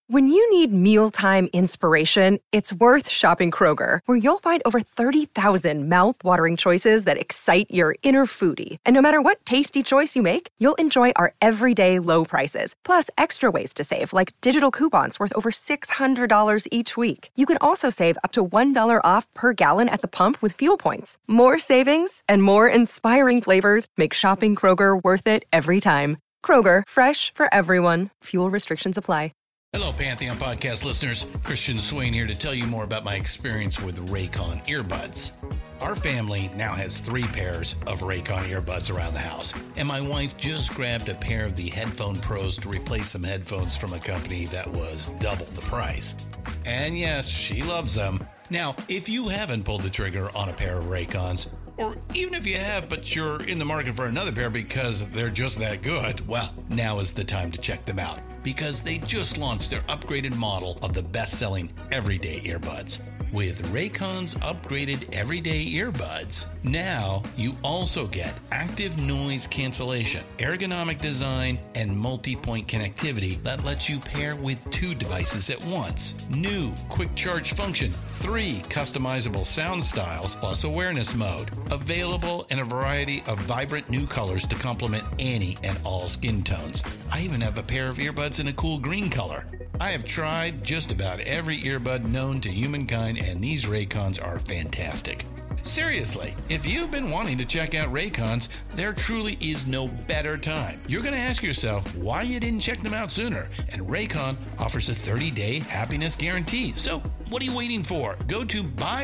When you need mealtime inspiration, it's worth shopping Kroger, where you'll find over 30,000 mouth-watering choices that excite your inner foodie. And no matter what tasty choice you make, you'll enjoy our everyday low prices, plus extra ways to save, like digital coupons worth over $600 each week. You can also save up to $1 off per gallon at the pump with fuel points. More savings and more inspiring flavors make shopping Kroger worth it every time. Kroger, fresh for everyone. Fuel restrictions apply. Hello, Pantheon podcast listeners. Christian Swain here to tell you more about my experience with Raycon earbuds. Our family now has 3 pairs of Raycon earbuds around the house, and my wife just grabbed a pair of the Headphone Pros to replace some headphones from a company that was double the price. And yes, she loves them. Now, if you haven't pulled the trigger on a pair of Raycons, or even if you have, but you're in the market for another pair because they're just that good, well, now is the time to check them out, because they just launched their upgraded model of the best-selling everyday earbuds. With Raycon's upgraded everyday earbuds, now you also get active noise cancellation, ergonomic design, and multi-point connectivity that lets you pair with 2 devices at once. New quick charge function, 3 customizable sound styles, plus awareness mode. Available in a variety of vibrant new colors to complement any and all skin tones. I even have a pair of earbuds in a cool green color. I have tried just about every earbud known to humankind, and these Raycons are fantastic. Seriously, if you've been wanting to check out Raycons, there truly is no better time. You're going to ask yourself why you didn't check them out sooner, and Raycon offers a 30-day happiness guarantee. So what are you waiting for? Go to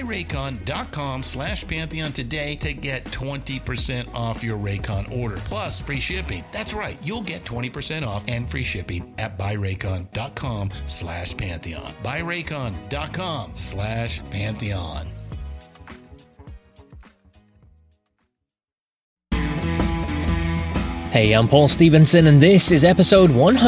buyraycon.com/Pantheon today to get 20% off your Raycon order, plus free shipping. That's right, you'll get 20% off and free shipping at buyraycon.com/Pantheon. buyraycon.com/Pantheon. Hey, I'm Paul Stevenson, and this is episode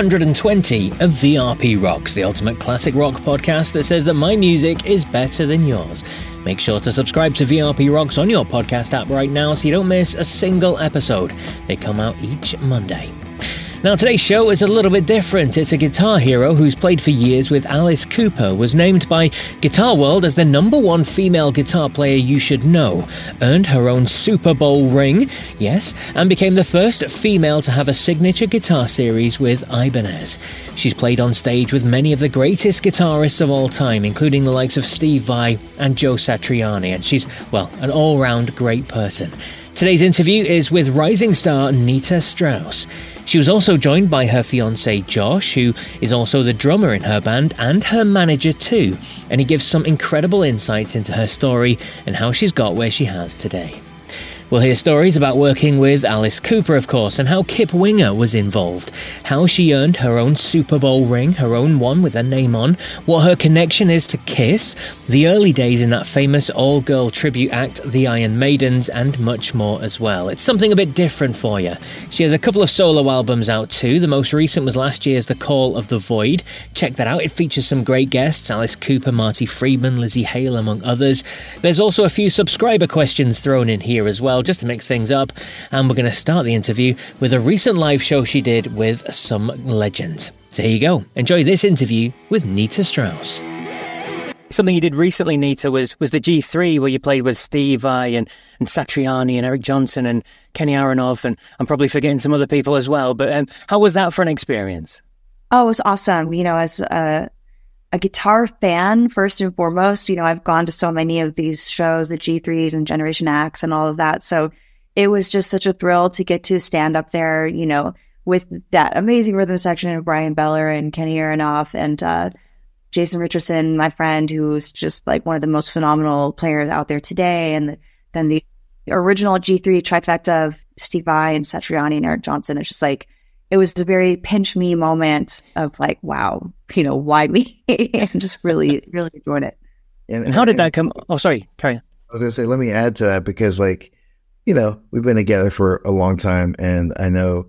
120 of VRP Rocks, the ultimate classic rock podcast that says that my music is better than yours. Make sure to subscribe to VRP Rocks on your podcast app right now so you don't miss a single episode. They come out each Monday. Now, today's show is a little bit different. It's a guitar hero who's played for years with Alice Cooper, was named by Guitar World as the #1 female guitar player you should know, earned her own Super Bowl ring, yes, and became the first female to have a signature guitar series with Ibanez. She's played on stage with many of the greatest guitarists of all time, including the likes of Steve Vai and Joe Satriani, and she's, well, an all-round great person. Today's interview is with rising star Nita Strauss. She was also joined by her fiancé Josh, who is also the drummer in her band and her manager too, and he gives some incredible insights into her story and how she's got where she has today. We'll hear stories about working with Alice Cooper, of course, and how Kip Winger was involved, how she earned her own Super Bowl ring, her own one with her name on, what her connection is to Kiss, the early days in that famous all-girl tribute act, the Iron Maidens, and much more as well. It's something a bit different for you. She has a couple of solo albums out too. The most recent was last year's The Call of the Void. Check that out. It features some great guests, Alice Cooper, Marty Friedman, Lizzie Hale, among others. There's also a few subscriber questions thrown in here as well, just to mix things up, and we're going to start the interview with a recent live show she did with some legends. So here you go. Enjoy this interview with Nita Strauss. Something you did recently, Nita, was the G3, where you played with Steve Vai and Satriani and Eric Johnson and Kenny Aronoff, and I'm probably forgetting some other people as well, but how was that for an experience? Oh, it was awesome. You know, as a guitar fan, first and foremost, you know, I've gone to so many of these shows, the G3s and Generation X and all of that. So it was just such a thrill to get to stand up there, you know, with that amazing rhythm section of Brian Beller and Kenny Aronoff and Jason Richardson, my friend, who's just like one of the most phenomenal players out there today. And then the original G3 trifecta of Steve Vai and Satriani and Eric Johnson. It's just like, it was a very pinch me moment of like, wow, you know, why me? And just really, really enjoyed it. And how did that come? Oh, sorry, carry on. I was going to say, let me add to that because, like, you know, we've been together for a long time and I know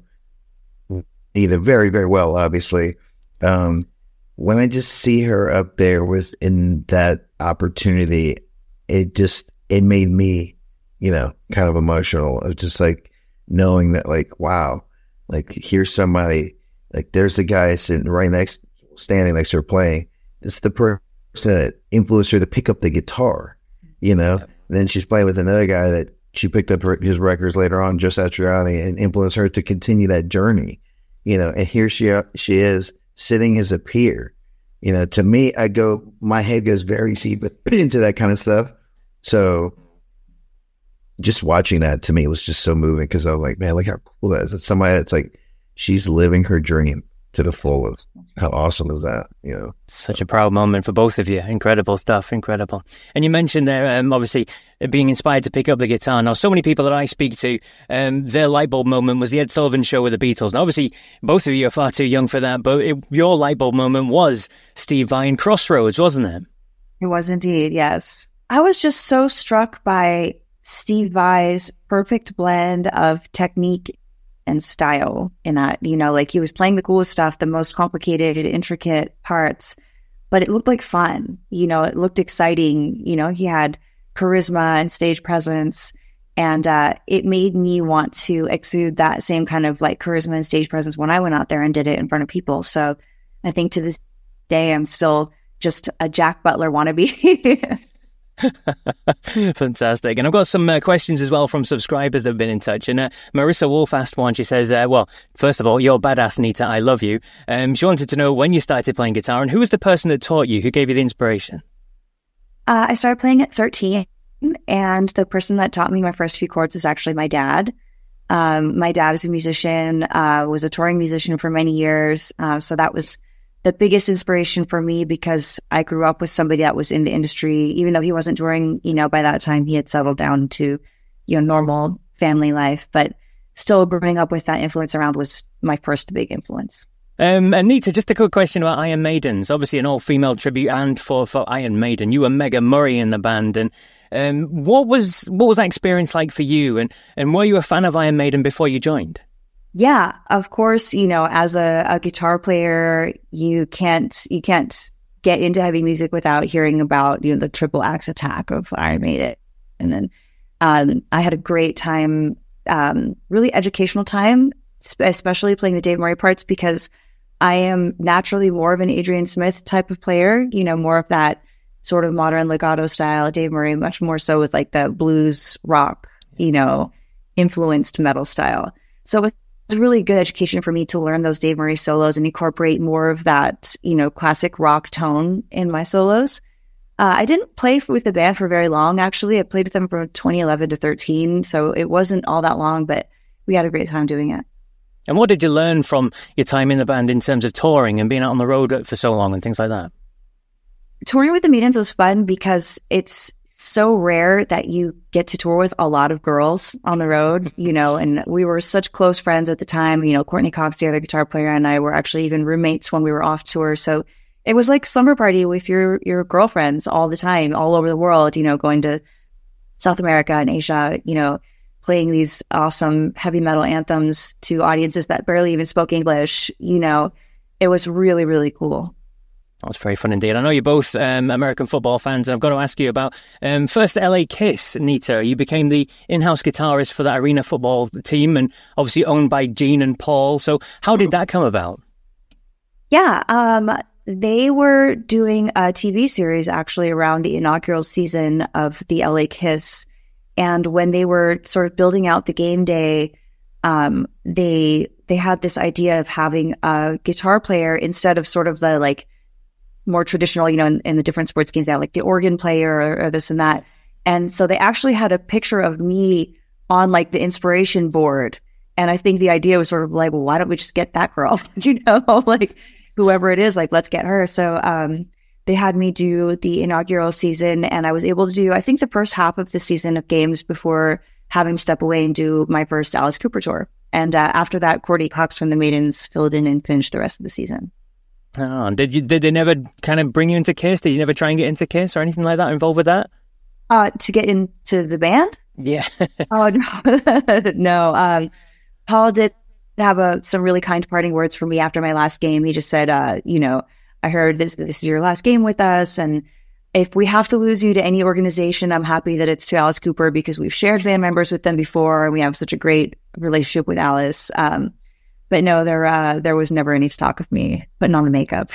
Nita very, very well, obviously. When I just see her up there in that opportunity, it made me, you know, kind of emotional of just like knowing that, like, wow. Like, here's somebody, like, there's the guy sitting right next standing next to her playing. It's the person that influenced her to pick up the guitar, you know. Then she's playing with another guy that she picked up his records later on, Joe Satriani, and influenced her to continue that journey, you know. And here she is sitting as a peer, you know. To me, my head goes very deep into that kind of stuff. So just watching that to me was just so moving, because I'm like, man, look how cool that is. It's somebody that's like, she's living her dream to the fullest. How awesome is that? You know, such a proud moment for both of you. Incredible stuff. Incredible. And you mentioned there, obviously, being inspired to pick up the guitar. Now, so many people that I speak to, their light bulb moment was the Ed Sullivan Show with the Beatles. Now, obviously, both of you are far too young for that, but your light bulb moment was Steve Vai and Crossroads, wasn't it? It was indeed, yes. I was just so struck by Steve Vai's perfect blend of technique and style in that, you know, like he was playing the coolest stuff, the most complicated, intricate parts, but it looked like fun, you know, it looked exciting, you know, he had charisma and stage presence, and it made me want to exude that same kind of like charisma and stage presence when I went out there and did it in front of people. So I think to this day, I'm still just a Jack Butler wannabe. Fantastic. And I've got some questions as well from subscribers that have been in touch. And Marissa Wolf asked one. She says, well, first of all, you're badass, Nita. I love you. She wanted to know when you started playing guitar and who was the person that taught you, who gave you the inspiration? I started playing at 13, and the person that taught me my first few chords was actually my dad. My dad is a musician, was a touring musician for many years. So that was the biggest inspiration for me, because I grew up with somebody that was in the industry. Even though he wasn't touring, you know, by that time he had settled down to, you know, normal family life, but still growing up with that influence around was my first big influence. Anita, just a quick question about Iron Maidens. Obviously an all-female tribute, and for Iron Maiden, you were Meghan Murray in the band. And what was that experience like for you? And were you a fan of Iron Maiden before you joined? Yeah, of course, you know, as a guitar player, you can't get into heavy music without hearing about, you know, the triple axe attack of Iron Maiden. And then I had a great time, really educational time, especially playing the Dave Murray parts, because I am naturally more of an Adrian Smith type of player, you know, more of that sort of modern legato style. Dave Murray, much more so with like the blues rock, you know, influenced metal style. So it was a really good education for me to learn those Dave Murray solos and incorporate more of that, you know, classic rock tone in my solos. I didn't play with the band for very long, actually. I played with them from 2011 to 13, so it wasn't all that long, but we had a great time doing it. And what did you learn from your time in the band in terms of touring and being out on the road for so long and things like that? Touring with the Maidens was fun because it's so rare that you get to tour with a lot of girls on the road, you know, and we were such close friends at the time. You know, Courtney Cox, the other guitar player, and I were actually even roommates when we were off tour. So it was like summer party with your girlfriends all the time, all over the world, you know, going to South America and Asia, you know, playing these awesome heavy metal anthems to audiences that barely even spoke English. You know, it was really, really cool. That was very fun indeed. I know you're both American football fans, and I've got to ask you about first LA Kiss, Nita. You became the in-house guitarist for that arena football team, and obviously owned by Gene and Paul. So how did that come about? Yeah, they were doing a TV series actually around the inaugural season of the LA Kiss. And when they were sort of building out the game day, they had this idea of having a guitar player instead of sort of the like more traditional, you know, in the different sports games, they have like the organ player or this and that. And so they actually had a picture of me on like the inspiration board. And I think the idea was sort of like, well, why don't we just get that girl? You know, like whoever it is, like, let's get her. So they had me do the inaugural season, and I was able to do, I think, the first half of the season of games before having to step away and do my first Alice Cooper tour. And after that, Courtney Cox from the Maidens filled in and finished the rest of the season. Oh, did they never kind of bring you into Kiss? Did you never try and get into Kiss or anything like that involved with that? To get into the band? Yeah. Oh, no. No. Paul did have some really kind parting words for me after my last game. He just said, you know, I heard this is your last game with us, and if we have to lose you to any organization, I'm happy that it's to Alice Cooper because we've shared band members with them before, and we have such a great relationship with Alice. But no, there was never any talk of me putting on the makeup.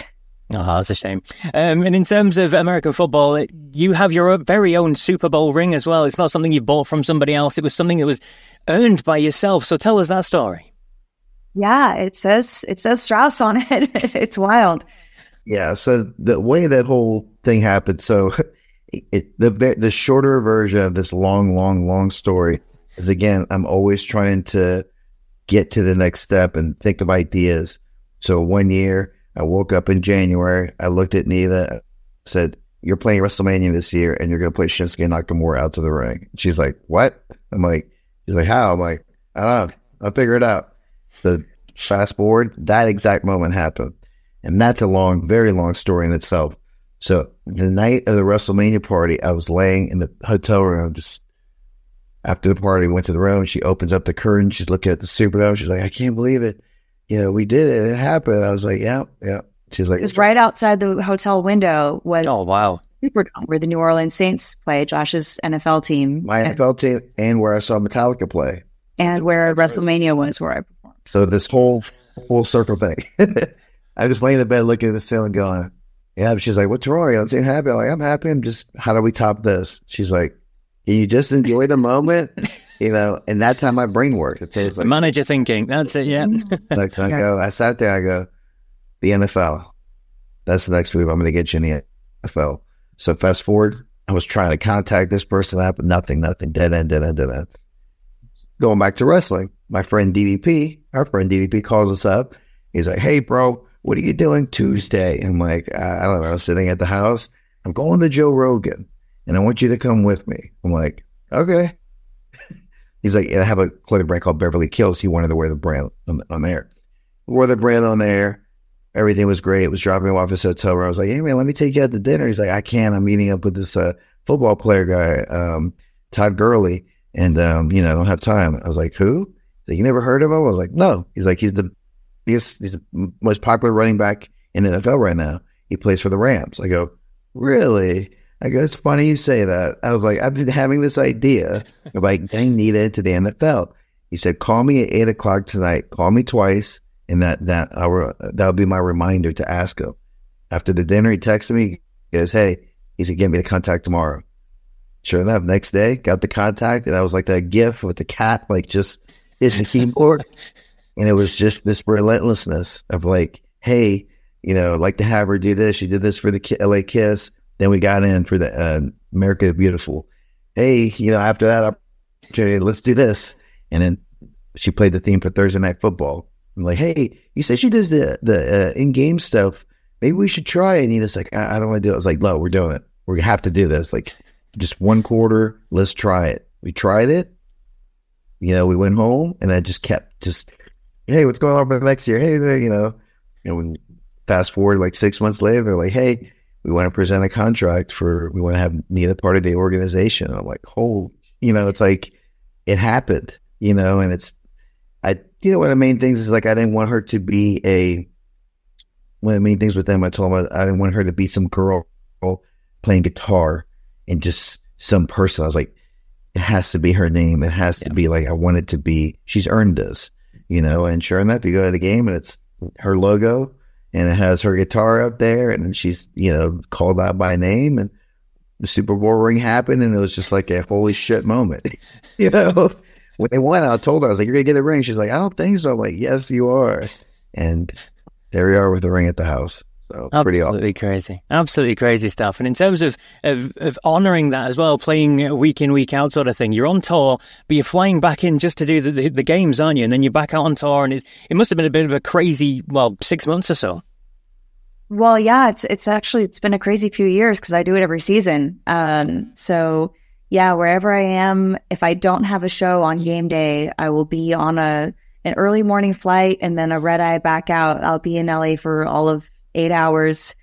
Oh, that's a shame. And in terms of American football, you have your very own Super Bowl ring as well. It's not something you bought from somebody else. It was something that was earned by yourself. So tell us that story. Yeah, it says Strauss on it. It's wild. Yeah. So the way that whole thing happened, so the shorter version of this long story is, again, I'm always trying to get to the next step and think of ideas. So one year I woke up in January, I looked at Nita, said, "You're playing WrestleMania this year and you're going to play Shinsuke Nakamura out to the ring." She's like, "What?" She's like, "How?" I'm like, "I don't know. I'll figure it out." The fast forward, that exact moment happened. And that's a very long story in itself. So the night of the WrestleMania party, I was laying in the hotel room, just after the party, we went to the room. She opens up the curtain. She's looking at the Superdome. She's like, "I can't believe it. We did it. It happened." I was like, yeah. She's like, it was right outside the hotel window was oh, wow. Superdome, where the New Orleans Saints play, Josh's NFL team. My NFL team, and where I saw Metallica play. And where WrestleMania was, where I performed. So this whole circle thing. I just laying in bed looking at the ceiling going, yeah. But she's like, "What's wrong? I'm saying happy." I'm like, "I'm happy. I'm just, how do we top this?" She's like, "Can you just enjoy the moment?" And that's how my brain works. It's like, manager thinking. That's it, yeah. I sat there, I go, the NFL. That's the next move. I'm going to get you in the NFL. So fast forward, I was trying to contact this person up, but nothing, dead end. Going back to wrestling, our friend DDP calls us up. He's like, "Hey, bro, what are you doing Tuesday?" I'm like, "I don't know, sitting at the house. I'm going to Joe Rogan, and I want you to come with me." I'm like, "Okay." He's like, "I have a clothing brand called Beverly Kills." He wanted to wear the brand on there. Wore the brand on there. Everything was great. It was dropping him off his hotel room. I was like, "Hey, man, let me take you out to dinner." He's like, "I can't. I'm meeting up with this football player guy, Todd Gurley, and, I don't have time." I was like, "Who?" He's like, "You never heard of him?" I was like, "No." He's like, he's the most popular running back in the NFL right now. He plays for the Rams." I go, "Really?" I go, "It's funny you say that." I was like, "I've been having this idea of getting Nita into the NFL." He said, "Call me at 8:00 tonight. Call me twice. And that'll be my reminder to ask him." After the dinner, he texted me. He goes, "Hey," he said, "get me the contact tomorrow." Sure enough, next day, got the contact. And I was like that GIF with the cat, just hitting the keyboard. And it was just this relentlessness of "Hey, I'd like to have her do this. She did this for the LA Kiss. Then we got in for the America the Beautiful. Hey, after that opportunity, let's do this." And then she played the theme for Thursday Night Football. I'm like, "Hey, you say she does the in-game stuff. Maybe we should try it." And he's like, I don't want to do it." I was like, "No, we're doing it. We're going to have to do this. Just one quarter. Let's try it." We tried it. We went home, and I just kept "Hey, what's going on for the next year? Hey, when fast forward 6 months later, they're like, "Hey, we want to present a contract we want to have Nita part of the organization." And I'm like, it's like, it happened, and it's, one of the main things is I didn't want her to be one of the main things with them, I told them I didn't want her to be some girl playing guitar and just some person. I was like, it has to be her name. It has to be I want it to be, she's earned this, and sure enough, you go to the game and it's her logo and it has her guitar up there and she's, called out by name, and the Super Bowl ring happened and it was just a holy shit moment, When they won, I told her, I was like, "You're going to get a ring?" She's like, "I don't think so." I'm like, "Yes, you are." And there we are with the ring at the house. So pretty awesome. Absolutely crazy stuff. And in terms of honouring that as well, playing week in, week out sort of thing, you're on tour, but you're flying back in just to do the games, aren't you? And then you're back out on tour, and it must have been a bit of a crazy, 6 months or so. Well, yeah, it's been a crazy few years because I do it every season. So yeah, wherever I am, if I don't have a show on game day, I will be on an early morning flight and then a red eye back out. I'll be in LA for all of 8 hours,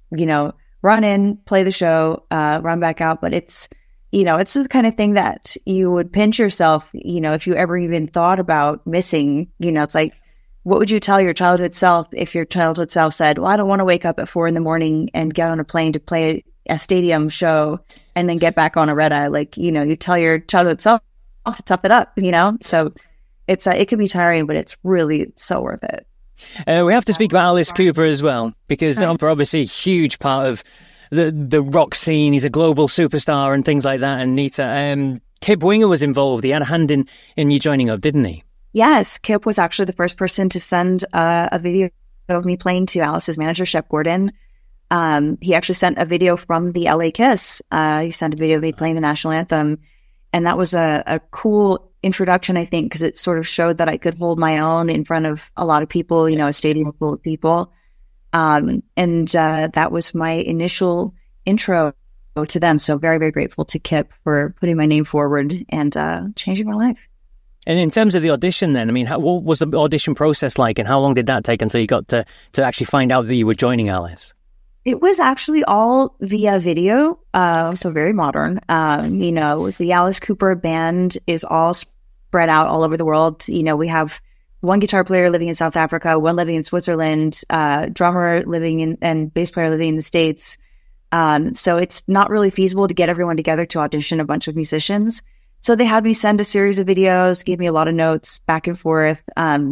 run in, play the show, run back out. But it's the kind of thing that you would pinch yourself, if you ever even thought about missing. It's like, what would you tell your childhood self if your childhood self said, "Well, I don't want to wake up at 4 a.m. and get on a plane to play a stadium show and then get back on a red eye." You tell your childhood self to tough it up, So it's it can be tiring, but it's really so worth it. We have to speak about Alice Cooper as well, because for obviously a huge part of the rock scene. He's a global superstar and things like that. And Nita, Kip Winger was involved. He had a hand in you joining up, didn't he? Yes, Kip was actually the first person to send a video of me playing to Alice's manager, Shep Gordon. He actually sent a video from the LA Kiss. He sent a video of me playing the national anthem. And that was a cool introduction, I think, because it sort of showed that I could hold my own in front of a lot of people, a stadium full of people. That was my initial intro to them. So very, very grateful to Kip for putting my name forward and changing my life. And in terms of the audition then, I mean, what was the audition process like, and how long did that take until you got to actually find out that you were joining Alice? It was actually all via video, so very modern. The Alice Cooper band is all spread out all over the world. We have one guitar player living in South Africa, one living in Switzerland, drummer living and bass player living in the States. So it's not really feasible to get everyone together to audition a bunch of musicians. So they had me send a series of videos, gave me a lot of notes back and forth.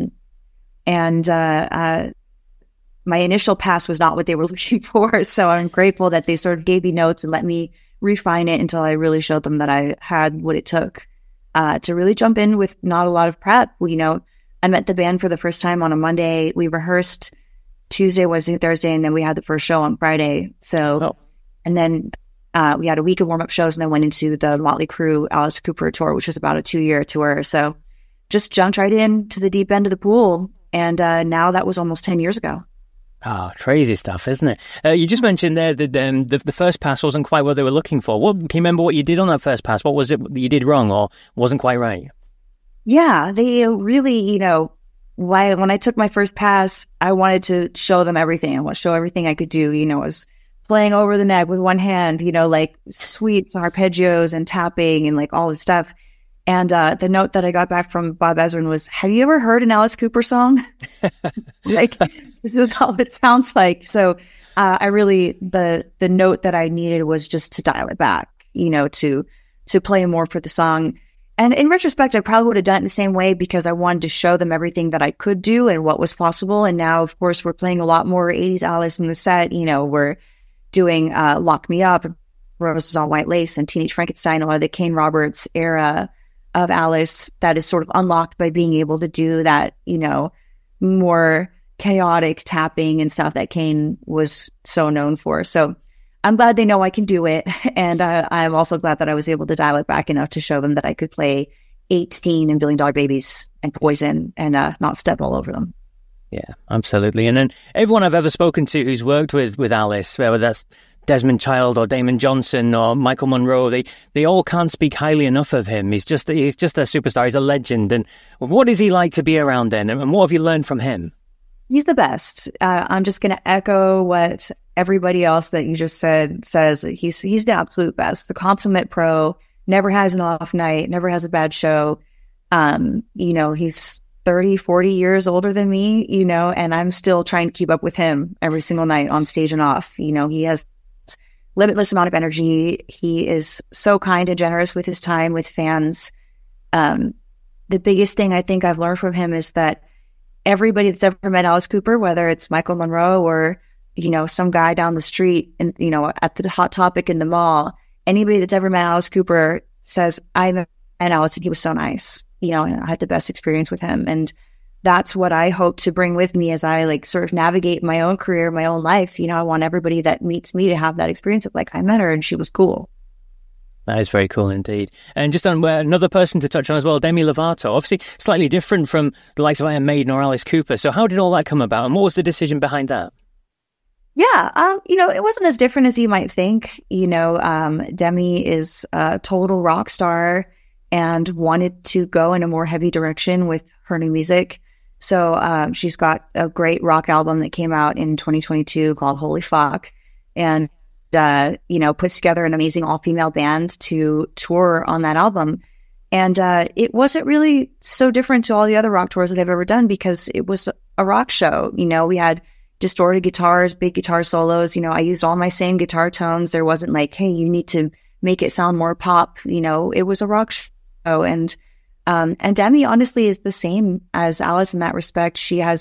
My initial pass was not what they were looking for. So I'm grateful that they sort of gave me notes and let me refine it until I really showed them that I had what it took to really jump in with not a lot of prep. I met the band for the first time on a Monday. We rehearsed Tuesday, Wednesday, Thursday, and then we had the first show on Friday. And then we had a week of warm-up shows and then went into the Motley Crue Alice Cooper tour, which was about a 2-year tour. So just jumped right into the deep end of the pool. And now that was almost 10 years ago. Oh, crazy stuff, isn't it? You just mentioned there that the first pass wasn't quite what they were looking for. Can you remember what you did on that first pass? What was it that you did wrong or wasn't quite right? Yeah, they really, when I took my first pass, I wanted to show them everything. I want to show everything I could do. I was playing over the neck with one hand, like sweeps, arpeggios and tapping and like all this stuff. And the note that I got back from Bob Ezrin was, have you ever heard an Alice Cooper song? This is what it sounds like. So the note that I needed was just to dial it back, to play more for the song. And in retrospect, I probably would have done it the same way because I wanted to show them everything that I could do and what was possible. And now, of course, we're playing a lot more 80s Alice in the set. We're doing Lock Me Up, Roses on White Lace, and Teenage Frankenstein, a lot of the Kane Roberts era of Alice that is sort of unlocked by being able to do that, more chaotic tapping and stuff that Kane was so known for. So I'm glad they know I can do it. And I'm also glad that I was able to dial it back enough to show them that I could play 18 and $1 Billion Babies and Poison and not step all over them. Yeah, absolutely. And then everyone I've ever spoken to who's worked with Alice, whether that's Desmond Child or Damon Johnson or Michael Monroe, they all can't speak highly enough of him. He's just a superstar. He's a legend. And what is he like to be around then? And what have you learned from him? He's the best. I'm just going to echo what everybody else that you just said says. He's the absolute best. The consummate pro, never has an off night, never has a bad show. He's 30, 40 years older than me, and I'm still trying to keep up with him every single night on stage and off. He has limitless amount of energy. He is so kind and generous with his time with fans. The biggest thing I think I've learned from him is that everybody that's ever met Alice Cooper, whether it's Michael Monroe or, some guy down the street and, at the Hot Topic in the mall, anybody that's ever met Alice Cooper says, I met Alice and he was so nice, and I had the best experience with him. And that's what I hope to bring with me as I sort of navigate my own career, my own life. I want everybody that meets me to have that experience of I met her and she was cool. That is very cool indeed. And just on another person to touch on as well, Demi Lovato, obviously slightly different from the likes of Iron Maiden or Alice Cooper. So how did all that come about and what was the decision behind that? Yeah, it wasn't as different as you might think. Demi is a total rock star and wanted to go in a more heavy direction with her new music. So she's got a great rock album that came out in 2022 called Holy Fuck. And puts together an amazing all-female band to tour on that album. And it wasn't really so different to all the other rock tours that I've ever done because it was a rock show. We had distorted guitars, big guitar solos. I used all my same guitar tones. There wasn't hey, you need to make it sound more pop. It was a rock show. And Demi honestly is the same as Alice in that respect. She has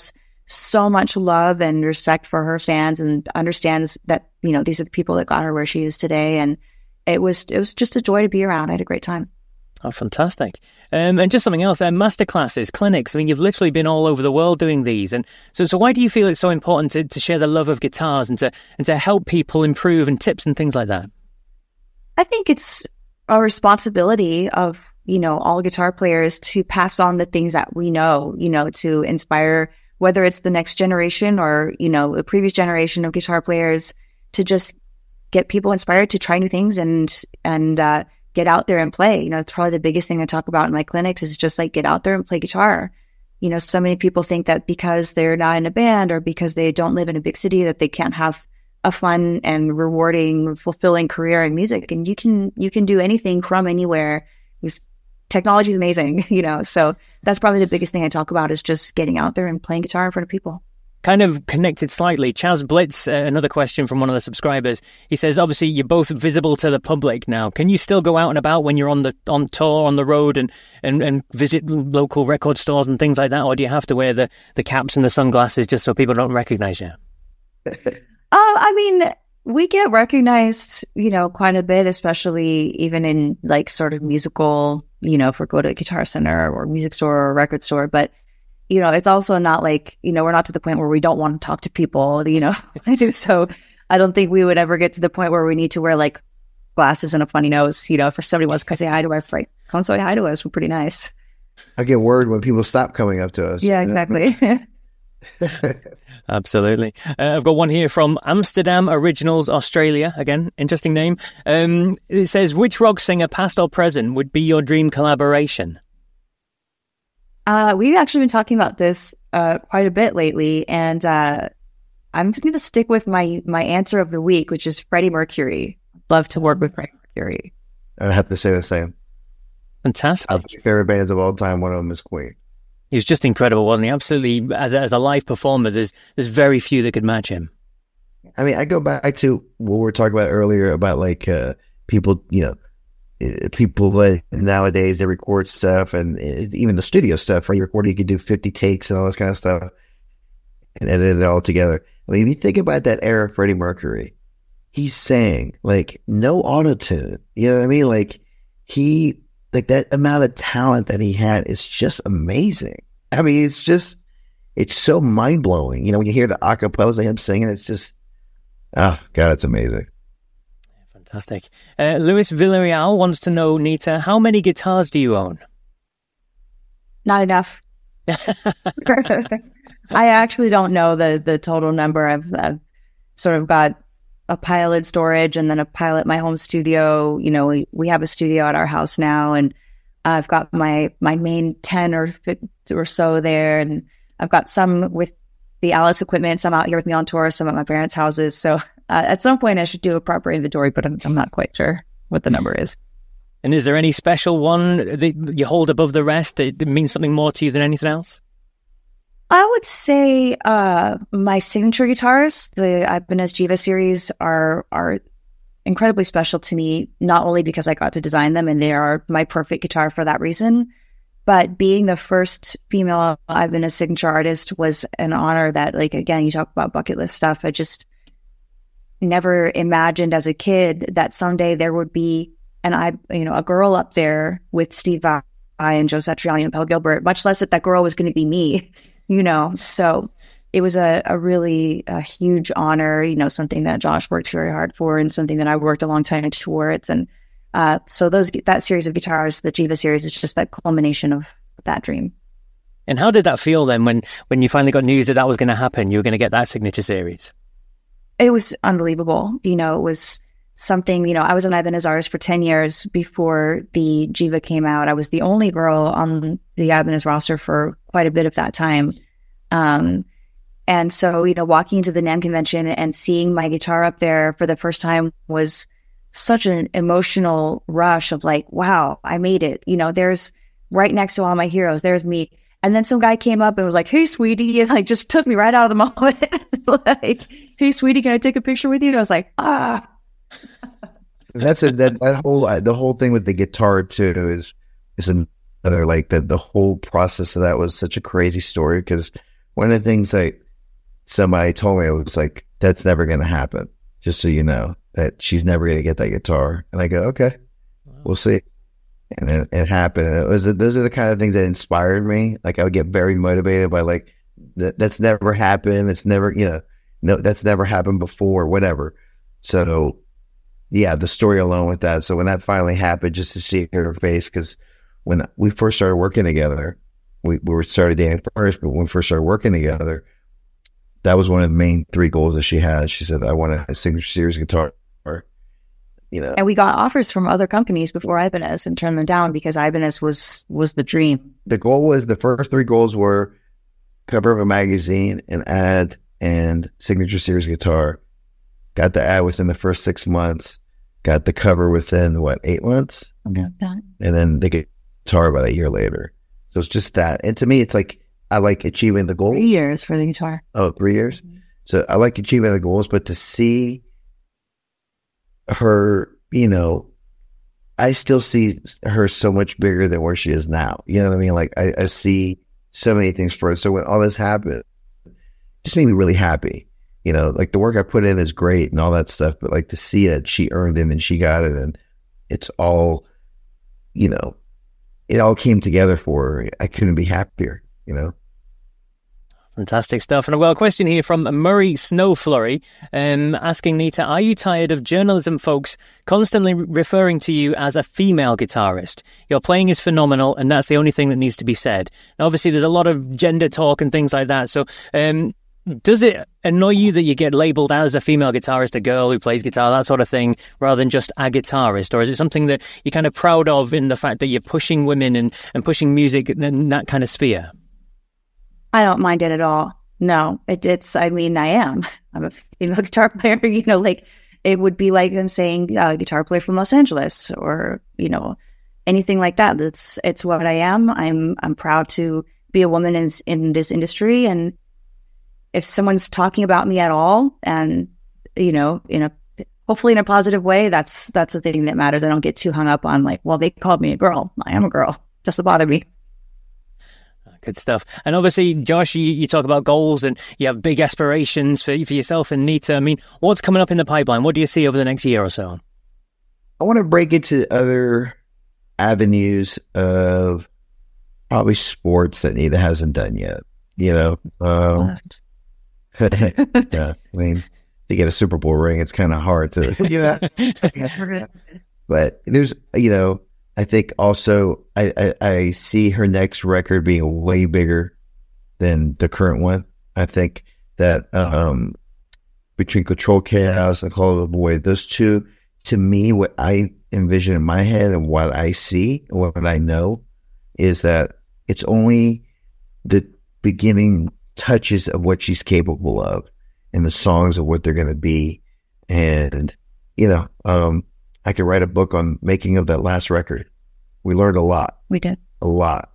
so much love and respect for her fans, and understands that, you know, these are the people that got her where she is today. And it was just a joy to be around. I had a great time. Oh, fantastic. And just something else, masterclasses, clinics. I mean, you've literally been all over the world doing these. And so why do you feel it's so important to share the love of guitars and to help people improve, and tips and things like that? I think it's a responsibility of, you know, all guitar players to pass on the things that we know, you know, to inspire, whether it's the next generation or, you know, a previous generation of guitar players, to just get people inspired to try new things and get out there and play. You know, it's probably the biggest thing I talk about in my clinics is just like, get out there and play guitar. You know, so many people think that because they're not in a band or because they don't live in a big city that they can't have a fun and rewarding, fulfilling career in music. And you can do anything from anywhere. Technology is amazing, you know, so that's probably the biggest thing I talk about, is just getting out there and playing guitar in front of people. Kind of connected slightly, Chaz Blitz, another question from one of the subscribers. He says, obviously, you're both visible to the public now. Can you still go out and about when you're on tour, on the road, and visit local record stores and things like that? Or do you have to wear the caps and the sunglasses just so people don't recognize you? I mean, we get recognized, you know, quite a bit, especially even in like sort of musical, you know, if we go to a Guitar Center or music store or record store. But, you know, it's also not like, you know, we're not to the point where we don't want to talk to people, you know. So I don't think we would ever get to the point where we need to wear like glasses and a funny nose, you know, if somebody wants to say hi to us, like, come say hi to us. We're pretty nice. I get worried when people stop coming up to us. Yeah, exactly. Absolutely. I've got one here from Amsterdam Originals, Australia. Again, interesting name. It says, which rock singer, past or present, would be your dream collaboration? We've actually been talking about this quite a bit lately, and I'm just going to stick with my answer of the week, which is Freddie Mercury. Love to work with Freddie Mercury. I have to say the same. Fantastic. My favorite bands of all time, one of them is Queen. He was just incredible, wasn't he? Absolutely. As a live performer, there's very few that could match him. I mean, I go back to what we were talking about earlier about like people, you know, people nowadays, they record stuff, and even the studio stuff, right? You record, you can do 50 takes and all this kind of stuff and edit it all together. I mean, if you think about that era of Freddie Mercury, he sang like no auto-tune. You know what I mean? Like that amount of talent that he had is just amazing. I mean, it's so mind blowing. You know, when you hear the acapellas of him singing, it's just, oh God, it's amazing. Fantastic. Luis Villarreal wants to know, Nita, how many guitars do you own? Not enough. I actually don't know the total number. I've sort of got a pile in storage and then a pile at my home studio. You know, we have a studio at our house now, and I've got my main 10 or so there, and I've got some with the Alice equipment, some out here with me on tour, some at my parents' houses. So at some point I should do a proper inventory, but I'm not quite sure what the number is. And is there any special one that you hold above the rest that means something more to you than anything else? I would say my signature guitars, the Ibanez Jiva series, are incredibly special to me, not only because I got to design them and they are my perfect guitar for that reason, but being the first female Ibanez signature artist was an honor that, like, again, you talk about bucket list stuff. I just never imagined as a kid that someday there would be a girl up there with Steve Vai and Joe Satriani and Pelle Gilbert, much less that girl was going to be me. You know, so it was a really huge honor, you know, something that Josh worked very hard for and something that I worked a long time towards. And so that series of guitars, the Jiva series, is just that culmination of that dream. And how did that feel then when you finally got news that was going to happen? You were going to get that signature series? It was unbelievable. You know, it was something, you know, I was an Ibanez artist for 10 years before the Jiva came out. I was the only girl on the Ibanez roster for quite a bit of that time. And so, you know, walking into the NAMM convention and seeing my guitar up there for the first time was such an emotional rush of like, wow, I made it. You know, there's right next to all my heroes, there's me. And then some guy came up and was like, hey, sweetie, and like just took me right out of the moment. Like, hey, sweetie, can I take a picture with you? And I was like, That's the whole thing with the guitar too is another, like the whole process of that was such a crazy story, because one of the things that somebody told me, it was like, that's never going to happen. Just so you know that she's never going to get that guitar. And I go, okay, we'll see. And it happened. Those are the kind of things that inspired me. Like I would get very motivated by like, that's never happened. It's never, no, that's never happened before, whatever. So yeah, the story alone with that. So when that finally happened, just to see her face, because when we first started working together, we started dating first, but when we first started working together, that was one of the main 3 goals that she had. She said, I want a Signature Series guitar, And we got offers from other companies before Ibanez and turned them down because Ibanez was the dream. The goal was, the first 3 goals were cover of a magazine, an ad, and Signature Series guitar. Got the ad within the first 6 months. Got the cover within, 8 months? Something like that. And then the guitar about a year later. So it's just that. And to me, it's like, I like achieving the goals. 3 years for the guitar. Oh, 3 years? Mm-hmm. So I like achieving the goals, but to see her, I still see her so much bigger than where she is now. You know what I mean? Like I see so many things for her. So when all this happened, it just made me really happy. Like the work I put in is great and all that stuff, but like to see that she earned it and she got it and it's all, it all came together for her. I couldn't be happier, Fantastic stuff. And I've got a question here from Murray Snowflurry asking Nita, are you tired of journalism folks constantly referring to you as a female guitarist? Your playing is phenomenal and that's the only thing that needs to be said. Now, obviously, there's a lot of gender talk and things like that. So does it annoy you that you get labelled as a female guitarist, a girl who plays guitar, that sort of thing, rather than just a guitarist? Or is it something that you're kind of proud of in the fact that you're pushing women and pushing music in that kind of sphere? I don't mind it at all. No, I am. I'm a female guitar player, like it would be like them saying guitar player from Los Angeles or, anything like that. It's what I am. I'm proud to be a woman in this industry. And if someone's talking about me at all and, hopefully in a positive way, that's the thing that matters. I don't get too hung up on like, well, they called me a girl. I am a girl. Doesn't bother me. Good stuff. And obviously, Josh, you talk about goals and you have big aspirations for yourself and Nita. I mean, what's coming up in the pipeline? What do you see over the next year or so? I want to break into other avenues of probably sports that Nita hasn't done yet. Yeah, I mean, to get a Super Bowl ring, it's kind of hard to, but there's, I think also I see her next record being way bigger than the current one. I think that between Control Chaos and Call of the Void, those two, to me, what I envision in my head and what I see, what I know, is that it's only the beginning touches of what she's capable of and the songs of what they're going to be. And, I could write a book on making of that last record. We learned a lot. We did. A lot.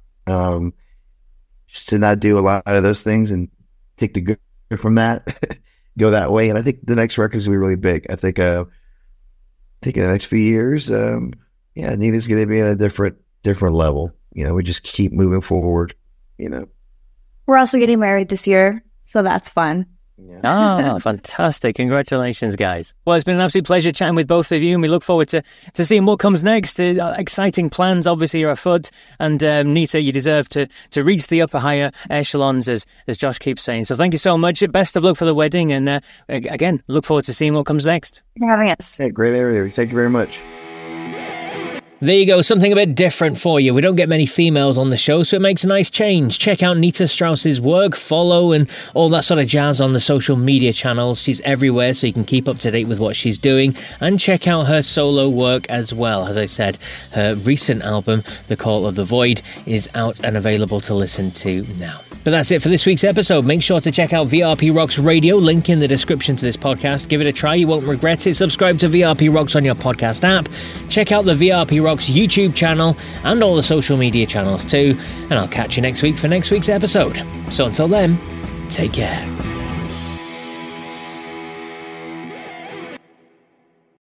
Just to not do a lot of those things and take the good from that, go that way. And I think the next record is going to be really big. I think in the next few years, Nita's going to be at a different level. We just keep moving forward, We're also getting married this year, so that's fun. Yeah. Oh, fantastic. Congratulations, guys. Well, it's been an absolute pleasure chatting with both of you, and we look forward to seeing what comes next. Exciting plans, obviously, are afoot, and Nita, you deserve to reach the upper higher echelons, as Josh keeps saying. So thank you so much. Best of luck for the wedding, and again, look forward to seeing what comes next. Thanks for having us. Yeah, great area. Thank you very much. There you go, something a bit different for you. We don't get many females on the show, so it makes a nice change. Check out Nita Strauss's work, follow, and all that sort of jazz on the social media channels. She's everywhere, so you can keep up to date with what she's doing. And check out her solo work as well. As I said, her recent album, The Call of the Void, is out and available to listen to now. But that's it for this week's episode. Make sure to check out VRP Rocks Radio, link in the description to this podcast. Give it a try, you won't regret it. Subscribe to VRP Rocks on your podcast app. Check out the VRP Rocks YouTube channel and all the social media channels too. And I'll catch you next week for next week's episode. So until then, take care.